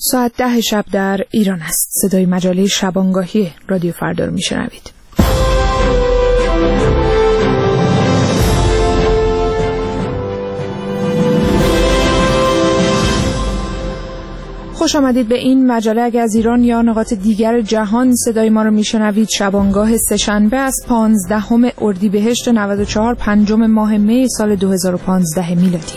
ساعت 10 شب در ایران است. صدای مجله شبانگاهی رادیو فردا رو میشنوید. خوش آمدید به این مجله. اگر از ایران یا نقاط دیگر جهان صدای ما رو میشنوید، شبانگاه سه‌شنبه از 15 اردیبهشت 94 پنجم ماه می سال 2015 میلادی.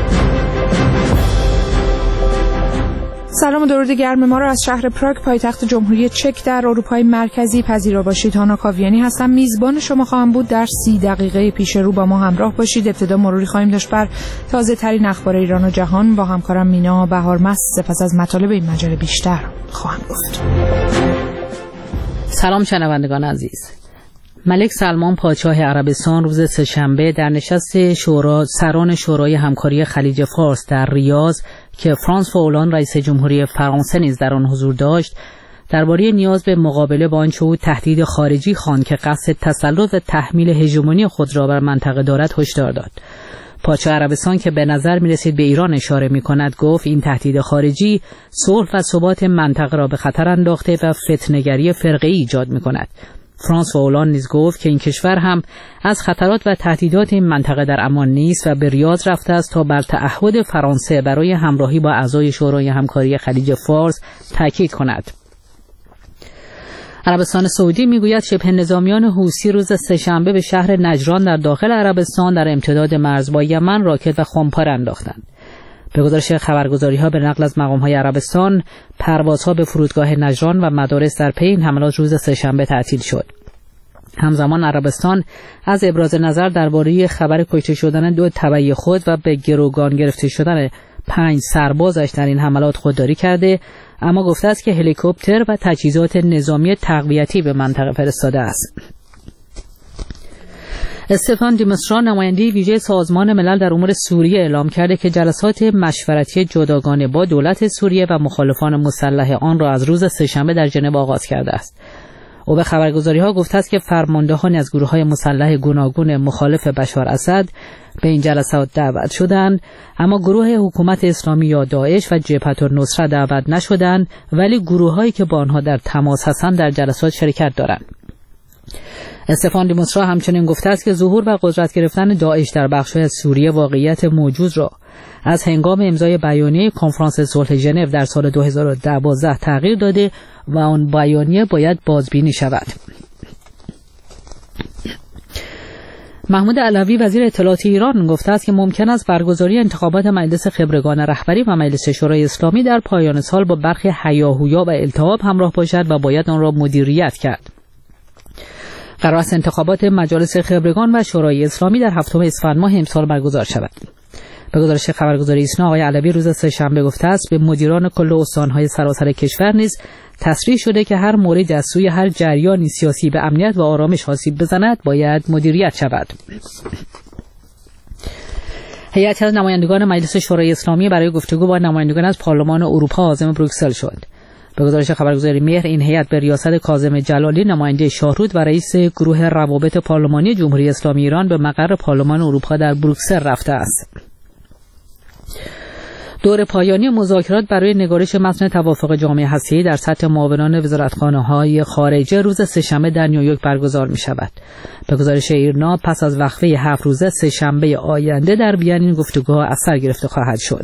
سلام و درود گرم ما را از شهر پراگ پایتخت جمهوری چک در اروپای مرکزی پذیرا باشید. هانا کاویانی هستم، میزبان شما خواهم بود. در 30 دقیقه پیش رو با ما همراه باشید. ابتدا مروری خواهیم داشت بر تازه ترین اخبار ایران و جهان با همکارم مینا بهارمست. سپس از مطالب این مجله بیشتر خواهم گفت. سلام شنوندگان عزیز. ملک سلمان پادشاه عربستان روز سه‌شنبه در نشست سران شورای همکاری خلیج فارس در ریاض که فرانسوا هولند رئیس جمهوری فرانسه نیز در آن حضور داشت، درباره نیاز به مقابله با آنچه او تهدید خارجی خواند که قصد تسلط و تحمیل هژمونی خود را بر منطقه دارد هشدار داد. پادشاه عربستان که به نظر می‌رسید به ایران اشاره می‌کند، گفت این تهدید خارجی صلح و ثبات منطقه را به خطر انداخته و فتنه‌گری فرقه‌ای ایجاد می‌کند. فرانسوا هولند نیز گفت که این کشور هم از خطرات و تهدیدات این منطقه در امان نیست و به ریاض رفته است تا بر تعهد فرانسه برای همراهی با اعضای شورای همکاری خلیج فارس تاکید کند. عربستان سعودی میگوید شبه نظامیان حوثی روز سه‌شنبه به شهر نجران در داخل عربستان در امتداد مرز با یمن راکت و خمپاره انداختند. به گزارش خبرگزاری‌ها به نقل از مقام‌های عربستان، پروازها به فرودگاه نجران و مدارس در پی این حملات روز سه‌شنبه تعطیل شد. همزمان عربستان از ابراز نظر درباره خبر کشته شدن 2 تبعی خود و به گروگان گرفته شدن 5 سربازش در این حملات خودداری کرده، اما گفته است که هلیکوپتر و تجهیزات نظامی تقویتی به منطقه فرستاده است. استفان دیمسترا نماینده ویژه سازمان ملل در امور سوریه اعلام کرده که جلسات مشورتی جداگانه با دولت سوریه و مخالفان مسلح آن را از روز سه‌شنبه در ژنو آغاز کرده است. او به خبرگزاری‌ها گفته است که فرماندهان از گروه‌های مسلح گوناگون مخالف بشار اسد به این جلسات دعوت شدند، اما گروه حکومت اسلامی یا داعش و جبهة النصره دعوت نشدند، ولی گروه‌هایی که با آنها در تماس هستند در جلسات شرکت دارند. استفان دیمسترا همچنین گفته است که ظهور و قدرت گرفتن داعش در بخش‌های از سوریه واقعیت موجود را از هنگام امضای بیانیه کنفرانس صلح ژنو در سال 2012 تغییر داده و آن بیانیه باید بازبینی شود. محمود علوی وزیر اطلاعات ایران گفته است که ممکن است برگزاری انتخابات مجلس خبرگان رهبری و مجلس شورای اسلامی در پایان سال با برخی هیاهویا و التهاب همراه باشد و باید آن را مدیریت کرد. قرار است انتخابات مجالس خبرگان و شورای اسلامی در 7 اسفند ماه امسال برگزار شود. به گزارش خبرگزاری ایسنا، آقای علوی روز سه‌شنبه گفته است به مدیران کل استان‌های سراسر کشور نیز تصریح شده که هر مورد از سوی هر جریانی سیاسی به امنیت و آرامش آسیب بزند باید مدیریت شود. هیئتی از نمایندگان مجلس شورای اسلامی برای گفتگو با نمایندگان از پارلمان اروپا عازم بروکسل شد. به گزارش خبرگزاری مهر، این هیئت به ریاست کاظم جلالی نماینده شاهرود و رئیس گروه روابط پارلمانی جمهوری اسلامی ایران به مقر پارلمان اروپا در بروکسل رفته است. دور پایانی مذاکرات برای نگارش متن توافق جامع هسته‌ای در سطح معاونان وزارتخانه‌های خارجه روز سه‌شنبه در نیویورک برگزار می‌شود. به گزارش ایرنا پس از وقفه 7 روزه سه‌شنبه آینده در وین این گفتگوها از سر گرفته خواهد شد.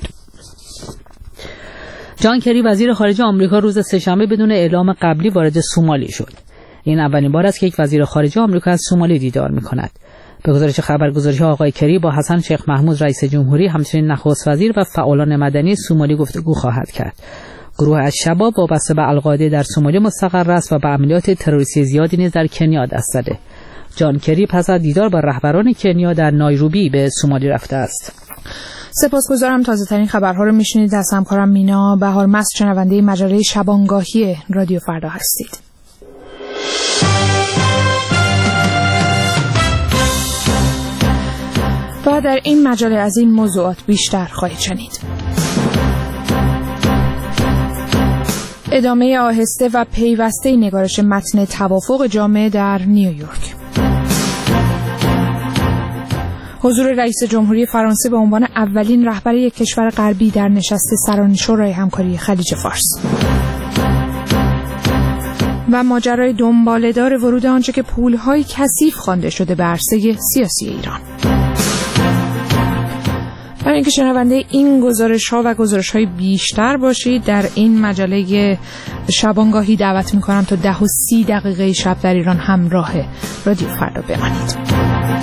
جان کری وزیر خارجه آمریکا روز سه‌شنبه بدون اعلام قبلی وارد سومالی شد. این اولین بار است که یک وزیر خارجه آمریکا از سومالی دیدار می‌کند. به گزارش خبرگزاری‌ها آقای کری با حسن شیخ محمود رئیس جمهوری، همچنین نخست وزیر و فعالان مدنی سومالی گفتگو خواهد کرد. گروه الشباب وابسته به القاعده در سومالی مستقر است و به عملیات تروریستی زیادی نیز در کنیا دست زده. جان کری پس از دیدار با رهبران کنیا در نایروبی به سومالی رفته است. سپاسگزارم. تازه ترین خبرها رو میشنید از همکارم مینا بهارمست. شنونده مجله شبانگاهی رادیو فردا هستید. و در این مجله از این موضوعات بیشتر خواهید شنید. ادامه آهسته و پیوسته نگارش متن توافق جامع در نیویورک. حضور رئیس جمهوری فرانسه به عنوان اولین رهبر یک کشور غربی در نشست سران شورای همکاری خلیج فارس و ماجرای دنباله‌دار ورود آنچه که پول‌های کثیف خوانده شده به عرصه سیاسی ایران. برای اینکه شنونده این گزارش‌ها و گزارش‌های بیشتر باشید، در این مجله شبانگاهی دعوت می‌کنم تا 10:30 شب در ایران همراه رادیو فردا بمانید.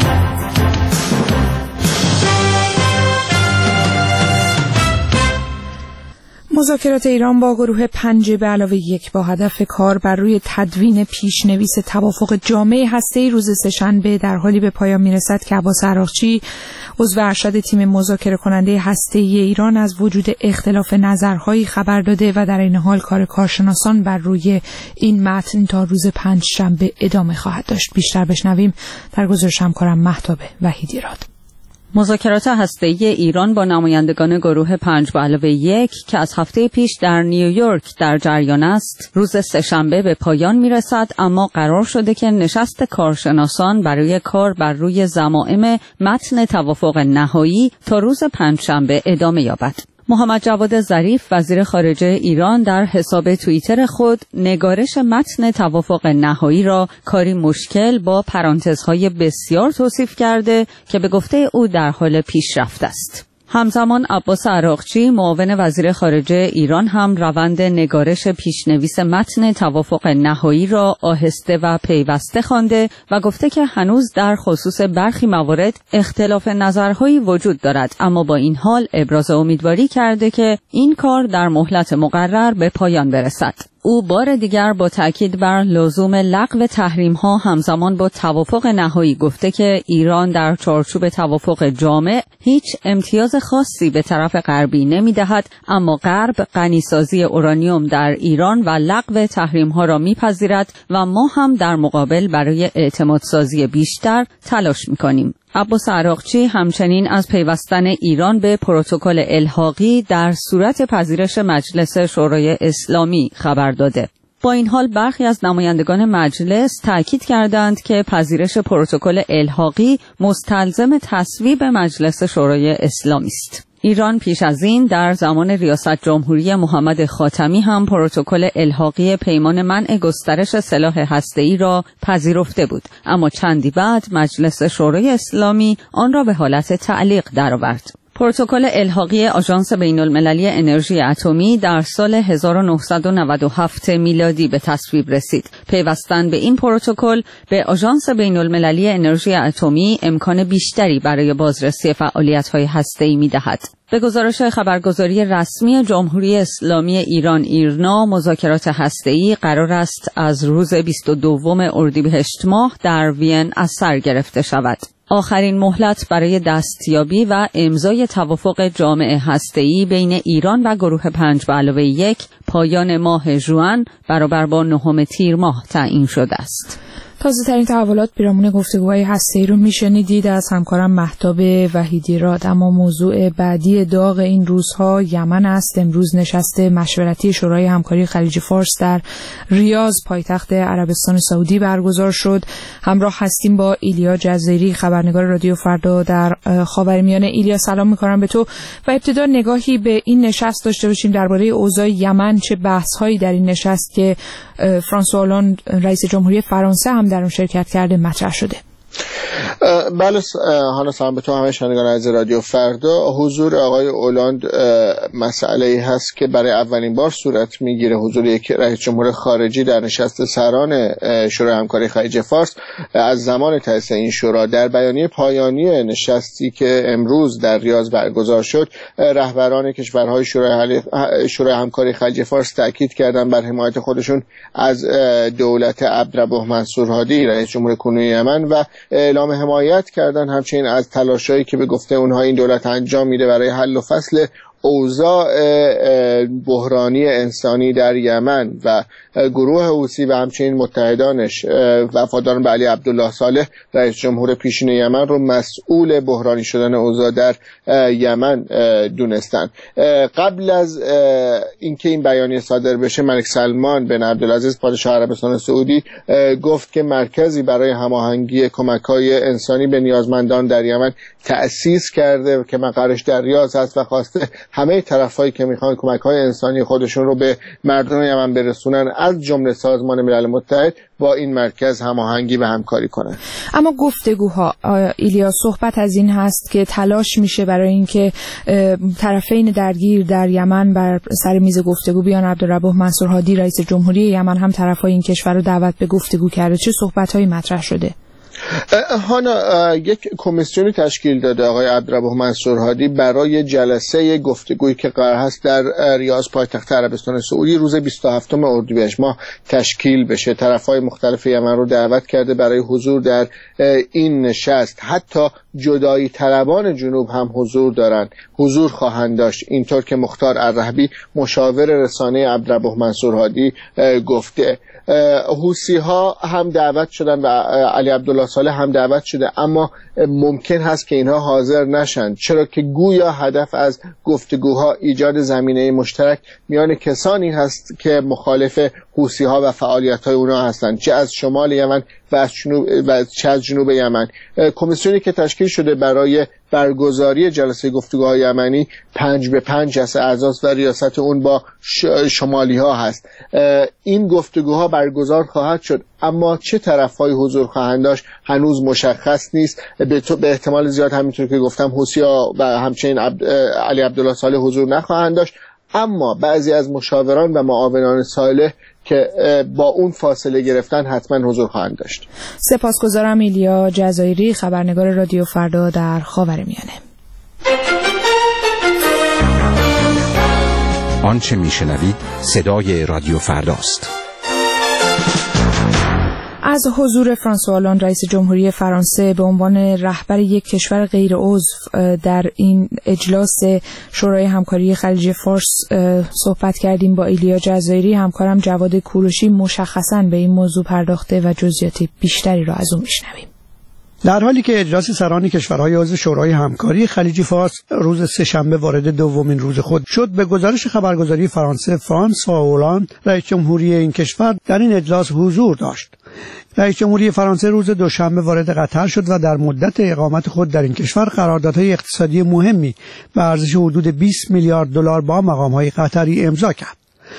مذاکرات ایران با گروه 5+1 با هدف کار بر روی تدوین پیشنویس توافق جامع هسته‌ای روز سه‌شنبه در حالی به پایان میرسد که عباس عراقچی عضو ارشد تیم مذاکره کننده هسته‌ای ایران از وجود اختلاف نظرهایی خبر داده و در این حال کار کارشناسان بر روی این متن تا روز پنجشنبه ادامه خواهد داشت. بیشتر بشنویم در گزارش همکارم مهتاب وحیدی‌راد. مذاکرات هسته‌ای ایران با نمایندگان گروه 5+1 که از هفته پیش در نیویورک در جریان است، روز سه‌شنبه به پایان میرسد، اما قرار شده که نشست کارشناسان برای کار بر روی ضمائم متن توافق نهایی تا روز پنجشنبه ادامه یابد. محمد جواد ظریف وزیر خارجه ایران در حساب توییتر خود نگارش متن توافق نهایی را کاری مشکل با پرانتزهای بسیار توصیف کرده که به گفته او در حال پیشرفت است. همزمان عباس عراقچی معاون وزیر خارجه ایران هم روند نگارش پیشنویس متن توافق نهایی را آهسته و پیوسته خوانده و گفته که هنوز در خصوص برخی موارد اختلاف نظرهایی وجود دارد، اما با این حال ابراز امیدواری کرده که این کار در مهلت مقرر به پایان برسد. او بار دیگر با تأکید بر لزوم لغو تحریم‌ها همزمان با توافق نهایی گفته که ایران در چارچوب توافق جامع هیچ امتیاز خاصی به طرف غربی نمی‌دهد، اما غرب غنیسازی اورانیوم در ایران و لغو تحریم‌ها را می‌پذیرد و ما هم در مقابل برای اعتمادسازی بیشتر تلاش می‌کنیم. عباس عراقچی همچنین از پیوستن ایران به پروتکل الحاقی در صورت پذیرش مجلس شورای اسلامی خبر داده. با این حال برخی از نمایندگان مجلس تأکید کردند که پذیرش پروتکل الحاقی مستلزم تصویب مجلس شورای اسلامی است. ایران پیش از این در زمان ریاست جمهوری محمد خاتمی هم پروتکل الحاقی پیمان منع گسترش سلاح هسته‌ای را پذیرفته بود، اما چندی بعد مجلس شورای اسلامی آن را به حالت تعلیق درآورد. پروتکل الحاقی آژانس بین‌المللی انرژی اتمی در سال 1997 میلادی به تصویب رسید. پیوستن به این پروتکل به آژانس بین‌المللی انرژی اتمی امکان بیشتری برای بازرسی فعالیت‌های هسته‌ای می‌دهد. به گزارش خبرگزاری رسمی جمهوری اسلامی ایران ایرنا، مذاکرات هسته‌ای قرار است از روز 22 اردیبهشت ماه در وین از سر گرفته شود. آخرین مهلت برای دستیابی و امضای توافق جامع هسته‌ای بین ایران و گروه 5+1 پایان ماه ژوئن برابر با 9 تیر ماه تعیین شده است. تازه ترین تحولات پیرامون گفتگوهای هسته‌ای رو میشنیدید از همکارم مهتاب وحیدی‌راد. اما موضوع بعدی داغ این روزها یمن است. امروز نشست مشورتی شورای همکاری خلیج فارس در ریاض پایتخت عربستان سعودی برگزار شد. همراه هستیم با ایلیا جزیری خبرنگار رادیو فردا در خاورمیانه. ایلیا سلام می‌کنم به تو و ابتدا نگاهی به این نشست داشته باشیم درباره اوضاع یمن. چه بحث‌هایی در این نشست که فرانسوا اولاند رئیس جمهوری فرانسه هم در اون شرکت کرده مطرح شده؟ بله، حالا سلام به تو همه شنوندگان عزیز رادیو فردا. حضور آقای اولاند مسئله‌ای هست که برای اولین بار صورت میگیره، حضور یک رئیس جمهور خارجی در نشست سران شورای همکاری خلیج فارس از زمان تأسیس این شورا. در بیانیه پایانی نشستی که امروز در ریاض برگزار شد، رهبران کشورهای شورای همکاری خلیج فارس تاکید کردند بر حمایت خودشون از دولت عبدالربه منصور هادی رئیس جمهور کنونی یمن و اعلام حمایت کردن همچنین از تلاشایی که به گفته اونها این دولت انجام میده برای حل و فصل اوضاع بحرانی انسانی در یمن و گروه حوثی و همچنین متحدانش وفاداران به علی عبدالله صالح رئیس جمهور پیشین یمن رو مسئول بحرانی شدن اوضاع در یمن دونستن. قبل از اینکه این بیانیه صادر بشه، ملک سلمان بن عبدالعزیز پادشاه عربستان سعودی گفت که مرکزی برای هماهنگی کمک‌های انسانی به نیازمندان در یمن تأسیس کرده که مقرش در ریاض است و خواسته همه طرفایی که میخوان کمک‌های انسانی خودشون رو به مردم یمن برسونن از جمله سازمان ملل متحد با این مرکز هماهنگی و همکاری کنن. اما گفتگوها ایلیا، صحبت از این هست که تلاش میشه برای اینکه طرفین درگیر در یمن بر سر میز گفتگو بیان. عبدالربوح منصور هادی رئیس جمهوری یمن هم طرفای این کشور رو دعوت به گفتگو کرده. چه صحبت‌هایی مطرح شده؟ هانا، یک کمیسیونی تشکیل داده آقای عبدالربوح منصور هادی برای جلسه گفتگویی که قرار هست در ریاض پایتخت عربستان سعودی روز 27 اردیبهشت ماه تشکیل بشه. طرفای مختلف یمن رو دعوت کرده برای حضور در این نشست. حتی جدایی طلبان جنوب هم حضور خواهند داشت، اینطور که مختار الرحبی مشاور رسانه عبدالربوح منصور هادی گفته. حوثی ها هم دعوت شدن و علی عبدالله صالح هم دعوت شده، اما ممکن هست که اینها حاضر نشن، چرا که گویا هدف از گفتگوها ایجاد زمینه مشترک میان کسانی هست که مخالف حوثی ها و فعالیت های اونا هستند، چه از شمال یمن و چه از جنوب یمن. کمیسیونی که تشکیل شده برای برگزاری جلسه گفتگوهای یمنی 5-5 از اعضاست و ریاست اون با شمالی ها هست. این گفتگوها برگزار خواهد شد، اما چه طرفای حضور خواهند داشت هنوز مشخص نیست. به احتمال زیاد همینطور که گفتم حوثی‌ها و همچنین علی عبدالله صالح حضور نخواهند داشت، اما بعضی از مشاوران و معاونان صالح که با اون فاصله گرفتن حتما حضور خواهند داشت. سپاسگزارم. ایلیا جزایری، خبرنگار رادیو فردا در خاورمیانه. آنچه میشنوید صدای رادیو فرداست. از حضور فرانسوا آلوند رئیس جمهوری فرانسه به عنوان رهبر یک کشور غیر عضو در این اجلاس شورای همکاری خلیج فارس صحبت کردیم با ایلیا جزایری. همکارم جواد کوروشی مشخصاً به این موضوع پرداخته و جزئیات بیشتری را از او میشنویم. در حالی که اجلاس سران کشورهای عضو شورای همکاری خلیج فارس روز سه‌شنبه وارد دومین روز خود شد، به گزارش خبرگزاری فرانسه، فرانسوا آلوند رئیس جمهوری این کشور در این اجلاس حضور داشت. رئیس جمهوری فرانسه روز دوشنبه وارد قطر شد و در مدت اقامت خود در این کشور قراردادهای اقتصادی مهمی به ارزش حدود 20 میلیارد دلار با مقام‌های قطری امضا کرد.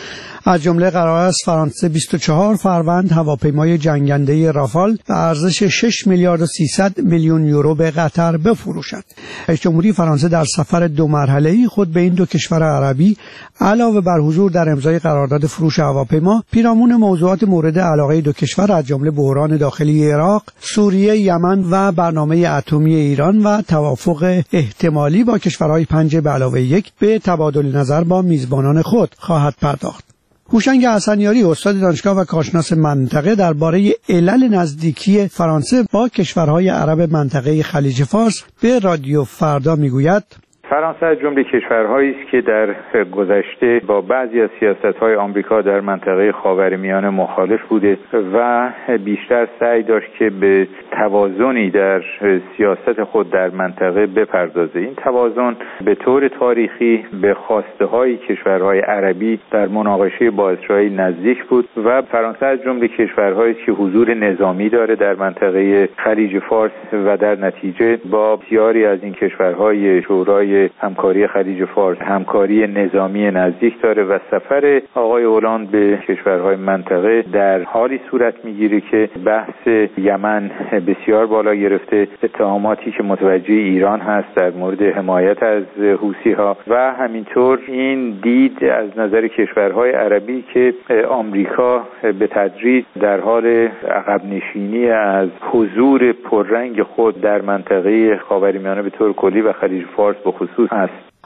از جمله قرار است فرانسه 24 فروند هواپیمای جنگنده رافال به ارزش 6 میلیارد و 300 میلیون یورو به قطر بفروشد. رئیس جمهوری فرانسه در سفر 2 مرحله‌ای خود به این دو کشور عربی علاوه بر حضور در امضای قرارداد فروش هواپیما، پیرامون موضوعات مورد علاقه دو کشور از جمله بحران داخلی عراق، سوریه، یمن و برنامه اتمی ایران و توافق احتمالی با کشورهای 5+1 به تبادل نظر با میزبانان خود خواهد پرداخت. هوشنگ حسنیاری، استاد دانشگاه و کارشناس منطقه، درباره علل نزدیکی فرانسه با کشورهای عرب منطقه خلیج فارس به رادیو فردا میگوید: فرانسه از جمله کشورهایی است که در گذشته با بعضی از سیاست‌های آمریکا در منطقه خاورمیانه مخالف بوده و بیشتر سعی داشت که به توازنی در سیاست خود در منطقه بپردازه. این توازن به طور تاریخی به خواسته‌های کشورهای عربی در مناقشه با اسرائیل نزدیک بود و فرانسه از جمله کشورهایی که حضور نظامی داره در منطقه خلیج فارس و در نتیجه با بسیاری از این کشورهای شورای همکاری خلیج فارس همکاری نظامی نزدیک داره و سفر آقای هولند به کشورهای منطقه در حالی صورت میگیره که بحث یمن بسیار بالا گرفته، اتهاماتی که متوجه ایران هست در مورد حمایت از حوثی ها و همینطور این دید از نظر کشورهای عربی که آمریکا به تدریج در حال عقب نشینی از حضور پررنگ خود در منطقه خاورمیانه به طور کلی و خلیج فارس به خصوص هست.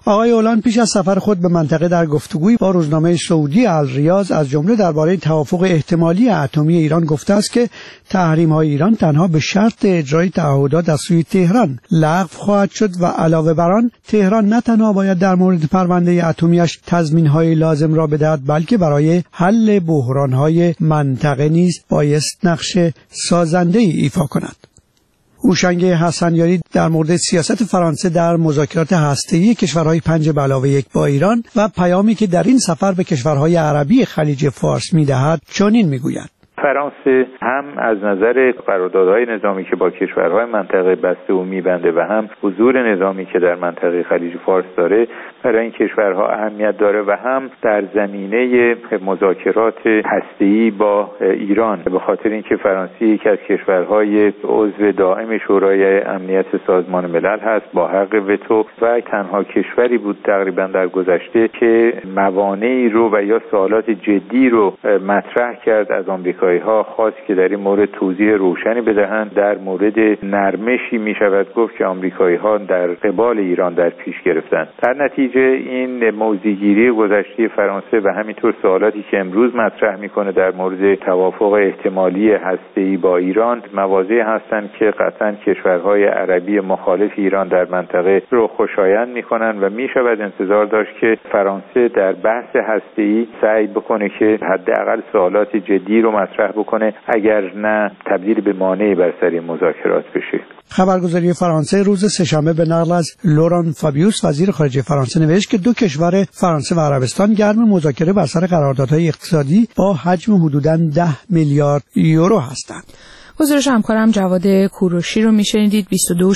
آقای اولان پیش از سفر خود به منطقه در گفتگویی با روزنامه سعودی الریاض از جمله درباره توافق احتمالی اتمی ایران گفته است که تحریم‌های ایران تنها به شرط اجرای تعهدات از سوی تهران لغو خواهد شد و علاوه بر آن تهران نه تنها باید در مورد پرونده اتمی‌اش تضمین‌های لازم را بدهد بلکه برای حل بحران‌های منطقه نیز بایست نقش سازنده‌ای ایفا کند. هوشنگ حسنیاری در مورد سیاست فرانسه در مذاکرات هسته‌ای کشورهای 5+1 با ایران و پیامی که در این سفر به کشورهای عربی خلیج فارس می‌دهد چنین می‌گوید: فرانسه هم از نظر قراردادهای نظامی که با کشورهای منطقه بسته و میبنده و هم حضور نظامی که در منطقه خلیج فارس داره برای این کشورها اهمیت داره و هم در زمینه مذاکرات هسته‌ای با ایران، به خاطر اینکه فرانسه یکی از کشورهای عضو دائم شورای امنیت سازمان ملل هست با حق وتو و تنها کشوری بود تقریبا در گذشته که موانعی رو و یا سوالات جدی رو مطرح کرد از آمریکایی‌ها، خواست که در این مورد توضیح روشنی بدهند. در مورد نرمشی می شود گفت که آمریکایی‌ها در قبال ایران در پیش گرفتند. در نتیجه این موضع‌گیری گذشته فرانسه و همینطور سوالاتی که امروز مطرح میکنه در مورد توافق احتمالی هسته‌ای با ایران مواضعی هستند که قطعاً کشورهای عربی مخالف ایران در منطقه رو خوشایند میکنن و می شود انتظار داشت که فرانسه در بحث هسته‌ای سعی بکنه که حداقل سوالات جدی رو مطرح بکنه، اگر نه تبدیل به مانعی بر سر مذاکرات بشه. خبرگزاری فرانسه روز سه‌شنبه به نقل از لوران فابیوس وزیر خارجه فرانسه نوشت که دو کشور فرانسه و عربستان گرم مذاکره بر سر قراردادهای اقتصادی با حجم حدوداً 10 میلیارد یورو هستند. گزارش همکارم جواد کوروشی رو میشنیدید.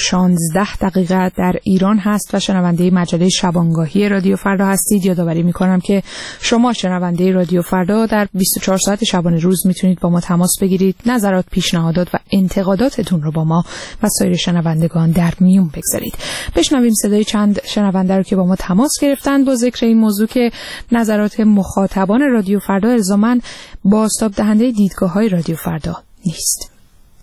22:16 در ایران هست و شنونده مجله شبانگاهی رادیو فردا هستید. یادآوری میکنم که شما شنونده رادیو فردا در 24 ساعت شبانه روز میتونید با ما تماس بگیرید، نظرات، پیشنهادات و انتقاداتتون رو با ما و سایر شنوندگان در میون بگذارید. بشنویم صدای چند شنونده رو که با ما تماس گرفتن با ذکر این موضوع که نظرات مخاطبان رادیو فردا الزاماً بازتاب دهنده دیدگاه‌های رادیو فردا نیست.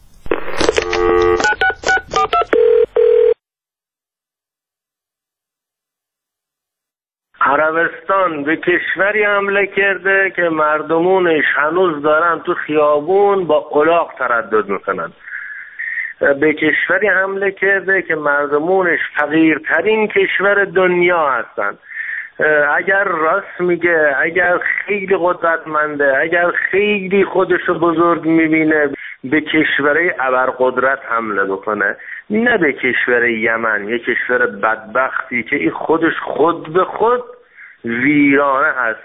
عربستان به کشوری حمله کرده که مردمونش هنوز دارن تو خیابون با الاغ تردد میکنن. به کشوری حمله کرده که مردمونش فقیرترین کشور دنیا هستن. اگر راست میگه، اگر خیلی قدرتمنده، اگر خیلی خودشو بزرگ میبینه، به کشورهای ابرقدرت حمله بکنه، نه به کشور یمن، یک کشور بدبختی که این خودش خود به خود ویرانه هست.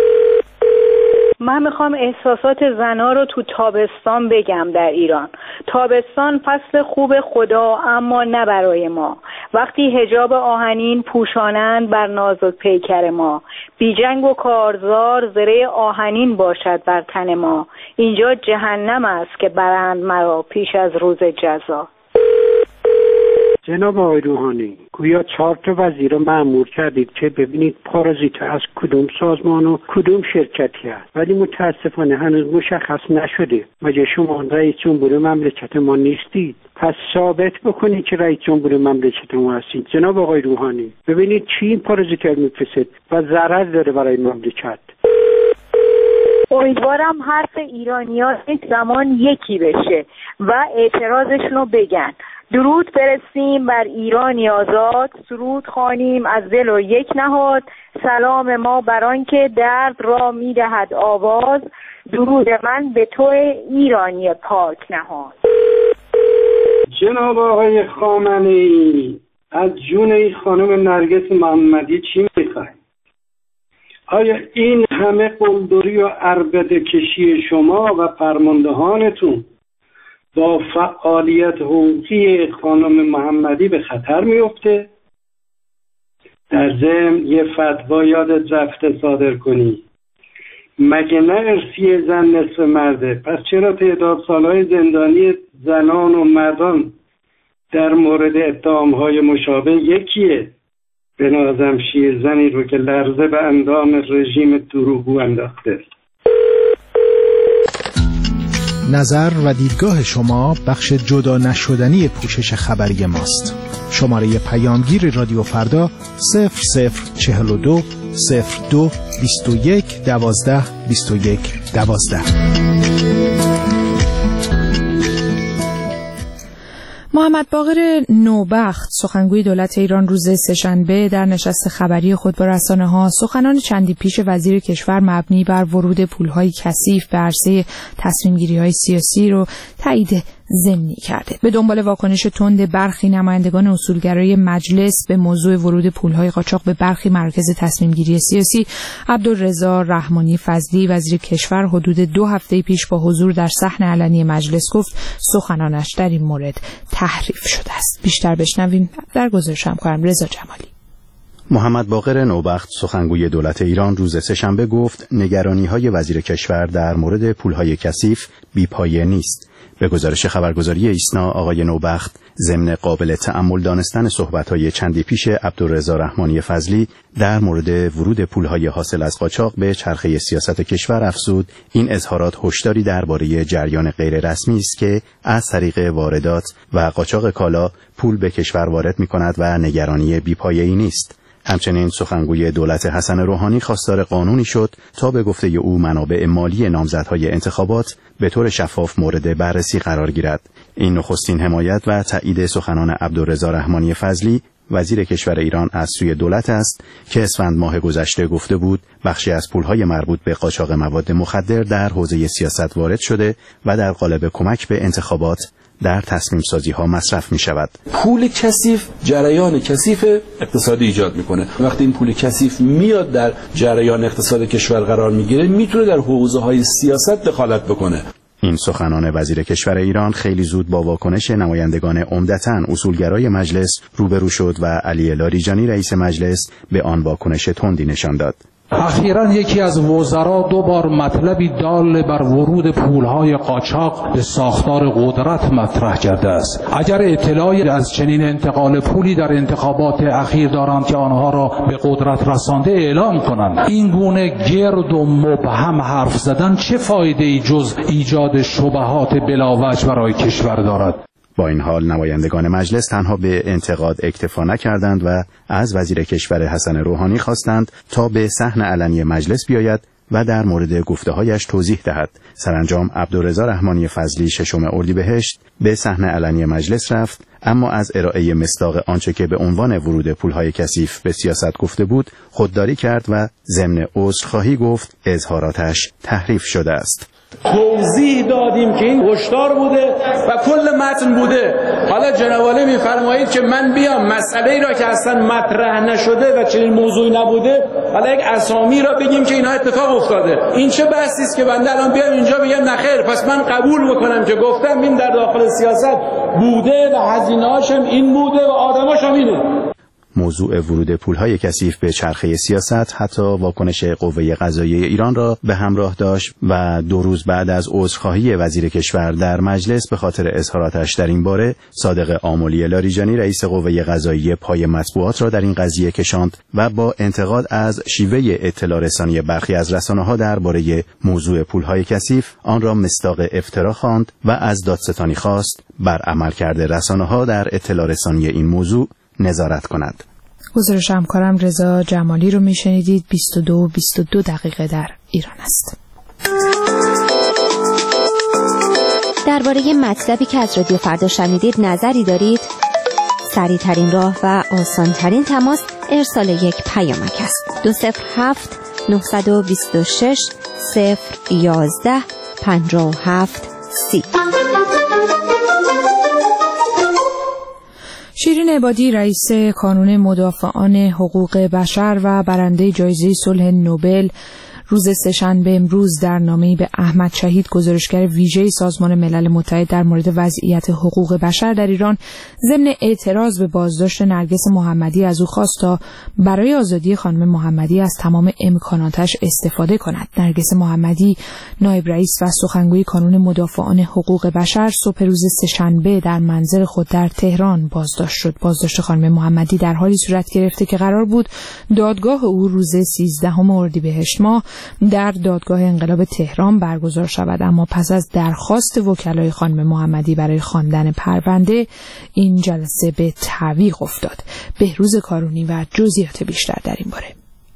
من میخوام احساسات زنا رو تو تابستان بگم. در ایران تابستان فصل خوب خدا، اما نه برای ما. وقتی حجاب آهنین پوشانند بر ناز و پیکر ما، بی جنگ و کارزار زره آهنین باشد بر تن ما. اینجا جهنم است که برند مرا پیش از روز جزا. جناب آقای روحانی، گویا 4 وزیر مأمور کردید که ببینید پارازیت از کدوم سازمان و کدوم شرکتی است، ولی متاسفانه هنوز مشخص نشده. مگه شما رئیس جمهور مملکت ما نیستید؟ پس ثابت بکنید که رئیس جمهور مملکت ما هستید. جناب آقای روحانی، ببینید چی این پارازیت میفرسته و ضرر داره برای مملکت. امیدوارم حرف ایرانی‌ها زمان یکی بشه و اعتراضشون رو بگن. درود برسیم بر ایرانی آزاد، سرود خوانیم از دل و یک نهاد. سلام ما بر آن که درد را میدهد آواز، درود من به تو ایرانی پاک نهاد. جناب آقای خامنه‌ای، از جون این خانم نرگس محمدی چی میخواید؟ آیا این همه قلدری و عربده کشی شما و فرماندهانتون با فعالیت حقوقی خانم محمدی به خطر میفته؟ در ضمن یه فتوا یادت رفته صادر کنی. مگه نه ارثی زن نصف مرده؟ پس چرا تعداد سالهای زندانی زنان و مردان در مورد اتهامهای مشابه یکیه؟ به نازم شیر زنی رو که لرزه به اندام رژیم دروغگو انداخته. نظر و دیدگاه شما بخش جدا نشدنی پوشش خبری ماست. شماره پیامگیر رادیو فردا 0042 02 21 12 21 12. محمد باقر نوبخت سخنگوی دولت ایران روز سه‌شنبه در نشست خبری خود با رسانه‌ها سخنان چندی پیش وزیر کشور مبنی بر ورود پول‌های کثیف به عرصه تصمیم‌گیری‌های سیاسی رو تایید ضمنی کرده. به دنبال واکنش تند برخی نمایندگان اصولگرای مجلس به موضوع ورود پول‌های قاچاق به برخی مراکز تصمیم‌گیری سیاسی، عبدالرضا رحمانی فضلی وزیر کشور حدود 2 هفته پیش با حضور در صحن علنی مجلس گفت سخنانش در این مورد تحریف شده است. بیشتر بشنویم در گزارش همکارم رضا جمالی. محمد باقر نوبخت سخنگوی دولت ایران روز سه‌شنبه گفت نگرانی‌های وزیر کشور در مورد پول‌های کثیف بی‌پایه نیست. به گزارش خبرگزاری ایسنا آقای نوبخت ضمن قابل تأمل دانستن صحبت‌های چندی پیش عبدالرضا رحمانی فضلی در مورد ورود پول‌های حاصل از قاچاق به چرخه سیاست کشور افزود این اظهارات هشداری درباره جریان غیر رسمی است که از طریق واردات و قاچاق کالا پول به کشور وارد می‌کند و نگرانی بی‌پایه‌ای نیست. همچنین سخنگوی دولت حسن روحانی خواستار قانونی شد تا به گفته او منابع مالی نامزدهای انتخابات به طور شفاف مورد بررسی قرار گیرد. این نخستین حمایت و تایید سخنان عبدالرضا رحمانی فضلی وزیر کشور ایران از سوی دولت است که اسفند ماه گذشته گفته بود بخشی از پولهای مربوط به قاچاق مواد مخدر در حوزه سیاست وارد شده و در قالب کمک به انتخابات در تصمیم سازی ها مصرف می شود. پول کثیف جریان کثیف اقتصادی ایجاد میکنه. وقتی این پول کثیف میاد در جریان اقتصاد کشور قرار میگیره میتونه در حوزه های سیاست دخالت بکنه. این سخنان وزیر کشور ایران خیلی زود با واکنش نمایندگان عمدتاً اصولگرای مجلس روبرو شد و علی لاریجانی رئیس مجلس به آن واکنش تندی نشان داد. اخیراً یکی از وزرا 2 بار مطلبی دال بر ورود پولهای قاچاق به ساختار قدرت مطرح کرده است. اگر اطلاعی از چنین انتقال پولی در انتخابات اخیر دارند که آنها را به قدرت رسانده اعلام کنند، این گونه گرد و مبهم حرف زدن چه فایده‌ای جز ایجاد شبهات بلاوجه برای کشور دارد؟ با این حال نمایندگان مجلس تنها به انتقاد اکتفا نکردند و از وزیر کشور حسن روحانی خواستند تا به صحن علنی مجلس بیاید و در مورد گفته‌هایش توضیح دهد. سرانجام عبدالرضا رحمانی فضلی 6 اردیبهشت به صحن علنی مجلس رفت، اما از ارائه مصداق آنچه که به عنوان ورود پولهای کثیف به سیاست گفته بود خودداری کرد و ضمن عذرخواهی گفت اظهاراتش تحریف شده است. توضیح دادیم که این هشدار بوده و کل متن بوده. حالا جناب عالی میفرمایید که من بیام مسئله‌ای را که اصلا مطرح نشده و چنین موضوعی نبوده حالا یک اسامی را بگیم که اینها اتفاق افتاده. این چه بحثی است که بنده الان بیام اینجا بگم نخیر پس من قبول بکنم که گفتم این در داخل سیاست بوده و هزینه‌هاشم این بوده و آدماشم اینه. موضوع ورود پولهای کثیف به چرخه سیاست حتی واکنش قوه قضاییه ایران را به همراه داشت و 2 روز بعد از عذرخواهی وزیر کشور در مجلس به خاطر اظهاراتش در این باره، صادق آملی لاریجانی رئیس قوه قضاییه پای مطبوعات را در این قضیه کشاند و با انتقاد از شیوه اطلاع رسانی برخی از رسانه‌ها درباره موضوع پولهای کثیف آن را مصداق افترا خواند و از دادستانی خواست بر عملکرد رسانه‌ها در اطلاع رسانی این موضوع نظارت کند. گزارش همکارم رضا جمالی رو میشنیدید. 22 دقیقه در ایران است. درباره مطلبی که از رادیو فردا شنیدید نظری دارید؟ سریع‌ترین راه و آسان‌ترین تماس ارسال یک پیامک است. 207 926 011 57 30. شیرین عبادی رئیس کانون مدافعان حقوق بشر و برنده جایزه صلح نوبل روز سه‌شنبه امروز در نامه‌ای به احمد شهید گزارشگر ویژه سازمان ملل متحد در مورد وضعیت حقوق بشر در ایران ضمن اعتراض به بازداشت نرگس محمدی از او خواست تا برای آزادی خانم محمدی از تمام امکاناتش استفاده کند. نرگس محمدی نایب رئیس و سخنگوی کانون مدافعان حقوق بشر صبح روز سه‌شنبه در منزل خود در تهران بازداشت شد. بازداشت خانم محمدی در حالی صورت گرفته که قرار بود دادگاه او روز 13 اردیبهشت ماه در دادگاه انقلاب تهران برگزار شود، اما پس از درخواست وکلای خانم محمدی برای خواندن پرونده این جلسه به تعویق افتاد. بهروز کارونی و جزئیات بیشتر در این باره.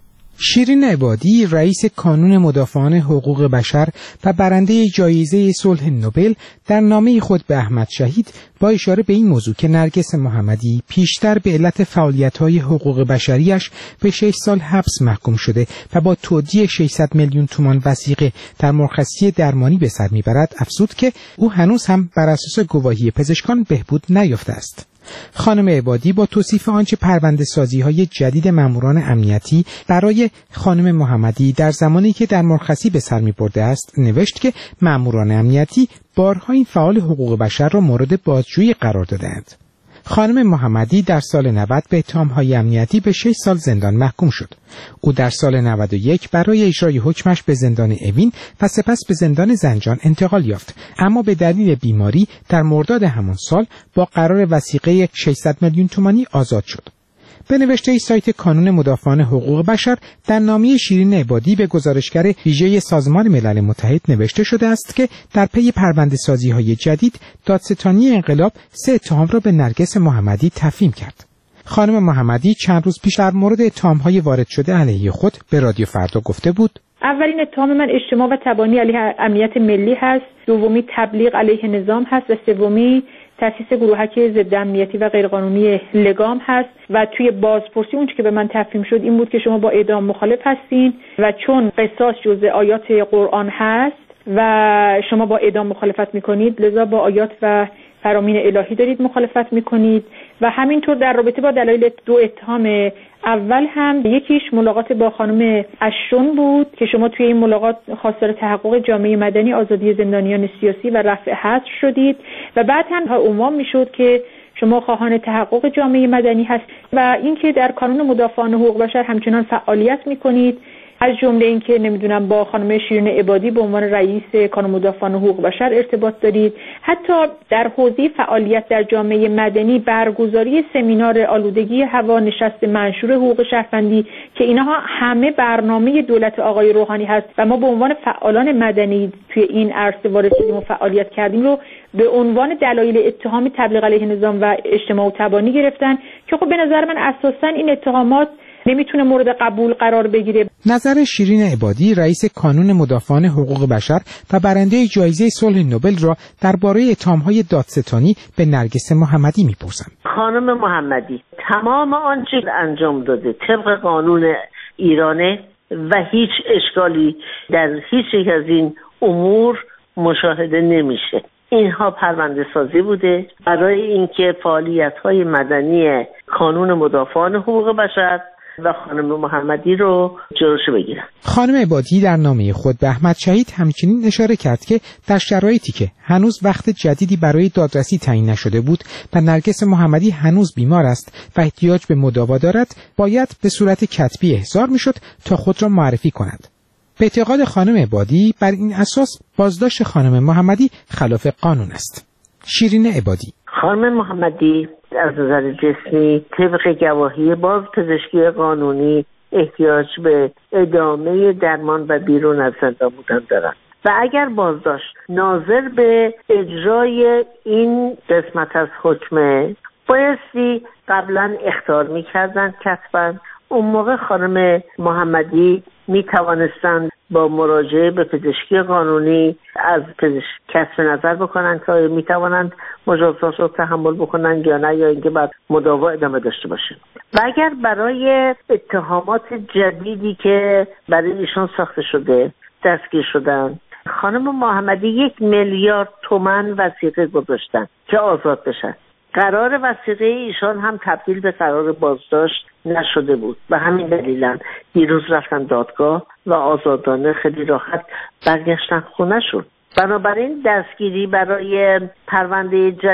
شیرین عبادی، رئیس کانون مدافعان حقوق بشر و برنده جایزه صلح نوبل، در نامه خود به احمد شهید با اشاره به این موضوع که نرگس محمدی پیشتر به علت فعالیت‌های حقوق بشریش به 6 سال حبس محکوم شده و با تودیع 600 میلیون تومان وثیقه در مرخصی درمانی به سر میبرد، افزود که او هنوز هم بر اساس گواهی پزشکان بهبود نیافته است. خانم عبادی با توصیف آنچه پرونده سازی‌های جدید ماموران امنیتی برای خانم محمدی در زمانی که در مرخصی به سر می‌برده است نوشت که ماموران امنیتی بارها این فعال حقوق بشر را مورد بازجویی قرار دادند. خانم محمدی در سال 90 به اتهام‌های امنیتی به 6 سال زندان محکوم شد. او در سال 91 برای اجرای حکمش به زندان اوین و سپس به زندان زنجان انتقال یافت، اما به دلیل بیماری در مرداد همان سال با قرار وثیقه 600 میلیون تومانی آزاد شد. به نوشته سایت کانون مدافعان حقوق بشر در نامه شیرین عبادی به گزارشگر ویژه سازمان ملل متحد نوشته شده است که در پی پرونده سازی‌های جدید دادستانی انقلاب 3 اتهام را به نرگس محمدی تفهیم کرد. خانم محمدی چند روز پیش در مورد اتهام‌های وارد شده علیه خود به رادیو فردا گفته بود: اولین اتهام من اجتماع و تبانی علیه امنیت ملی هست، دومی تبلیغ علیه نظام هست و سومی تأسیس گروهک ضد امنیتی و غیرقانونی لگام هست. و توی بازپرسی اون که به من تفهیم شد این بود که شما با اعدام مخالف هستین و چون قصاص جزء آیات قرآن هست و شما با اعدام مخالفت میکنید، لذا با آیات و فرامین الهی دارید مخالفت میکنید. و همینطور در رابطه با دلایل 2 اتهام اول هم یکیش ملاقات با خانم اشون بود که شما توی این ملاقات خواستار تحقق جامعه مدنی، آزادی زندانیان سیاسی و رفع حظر شدید و بعد هم عنوان میشد که شما خواهان تحقق جامعه مدنی هست و اینکه در کانون مدافعان حقوق بشر همچنان فعالیت میکنید، از جمله اینکه نمیدونم با خانم شیرین عبادی به عنوان رئیس کانون مدافعان حقوق بشر ارتباط دارید. حتی در حوزه فعالیت در جامعه مدنی برگزاری سمینار آلودگی هوا، نشست منشور حقوق شهروندی که اینها همه برنامه دولت آقای روحانی هست و ما به عنوان فعالان مدنی توی این عرصه وارد شدیم و فعالیت کردیم رو به عنوان دلایل اتهام تبلیغ علیه نظام و اجتماع و تبانی گرفتن که خب به نظر من اساساً این اتهامات نمیتونه مورد قبول قرار بگیره. نظر شیرین عبادی، رئیس کانون مدافعان حقوق بشر و برنده جایزه صلح نوبل را درباره اتهام‌های دادستانی به نرگس محمدی میپرسم. خانم محمدی تمام آنچه انجام داده طبق قانون ایرانه و هیچ اشکالی در هیچ یک از این امور مشاهده نمیشه. اینها پرونده سازی بوده برای اینکه فعالیت‌های مدنی کانون مدافعان حقوق بشر و خانم محمدی رو جلوش بگیرن. خانم عبادی در نامه خود به احمد شهید همچنین اشاره کرد که در شرایطی که هنوز وقت جدیدی برای دادرسی تعیین نشده بود و نرگس محمدی هنوز بیمار است و احتیاج به مداوا دارد، باید به صورت کتبی احضار میشد تا خود را معرفی کند. به اعتقاد خانم عبادی بر این اساس بازداشت خانم محمدی خلاف قانون است. شیرین عبادی: خانم محمدی از نظر جسمی طبق گواهی باز پزشکی قانونی احتیاج به ادامه درمان و بیرون از زندان بودن دارند و اگر بازداشت ناظر به اجرای این قسمت از حکمه بایستی قبلا اخطار می‌کردند کتباً، اون موقع خانم محمدی می توانستند با مراجعه به پزشکی قانونی از پزشک کسب نظر بکنند که می توانند مجازات رو تحمل بکنند یا نه، یا اینکه بعد مداوا ادامه داشته باشه. و اگر برای اتهامات جدیدی که برای ایشان ساخته شده دستگیر شدن، خانم محمدی 1 میلیارد تومان وثیقه گذاشتن که آزاد بشن. قرار وثیقه ایشان هم تبدیل به قرار بازداشت نشده بود و همین دلیلن دیروز رفتن دادگاه و آزادانه خیلی راحت برگشتن خونه‌شون. بنابراین دستگیری برای پرونده جدید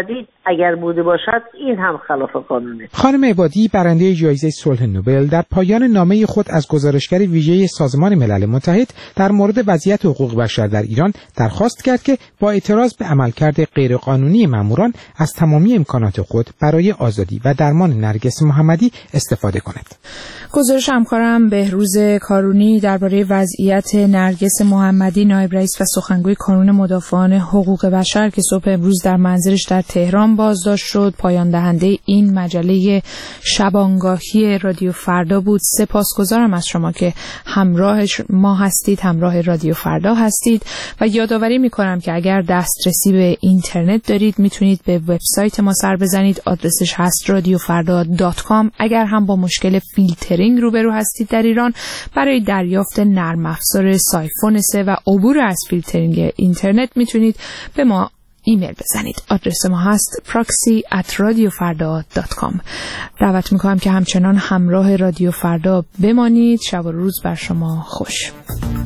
اگر بوده باشد این هم خلاف قانونه. خانم عبادی برنده جایزه صلح نوبل در پایان نامه خود از گزارشگر ویژه سازمان ملل متحد در مورد وضعیت حقوق بشر در ایران درخواست کرد که با اعتراض به عملکرد غیرقانونی ماموران از تمامی امکانات خود برای آزادی و درمان نرگس محمدی استفاده کند. گزارش همکارم بهروز کارونی درباره وضعیت نرگس محمدی، نایب رئیس و سخنگوی کانون مدافعان حقوق بشر که صبح امروز در منزلش در تهران بازداشت شد، پایان دهنده این مجله شبانگاهی رادیو فردا بود. سپاسگزارم از شما که همراه ما هستید، همراه رادیو فردا هستید و یادآوری میکنم که اگر دسترسی به اینترنت دارید میتونید به وبسایت ما سر بزنید. آدرسش هست radiofarda.com. اگر هم با مشکل فیلترینگ روبرو هستید در ایران، برای دریافت نرم افزار سایفون 3 و عبور از فیلترینگ اینترنت میتونید به ما ایمیل بزنید. آدرس ما هست proxy@radiofarda.com. دعوت میکنم که همچنان همراه رادیو فردا بمانید. شب و روز بر شما خوش.